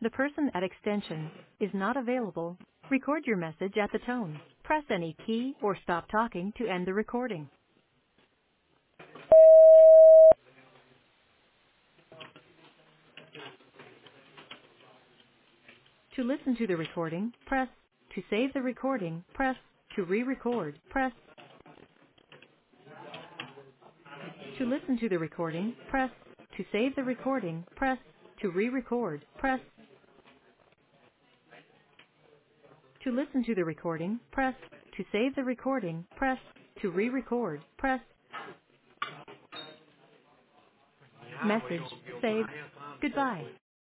The person at extension is not available. Record your message at the tone. Press any key or stop talking to end the recording. To listen to the recording, press. To save the recording, press. To re-record, press. To listen to the recording, press. To save the recording, press. To re-record, press. To listen to the recording, press. To save the recording, press. To re-record, press. Yeah, we Message got your saved. fire. Goodbye.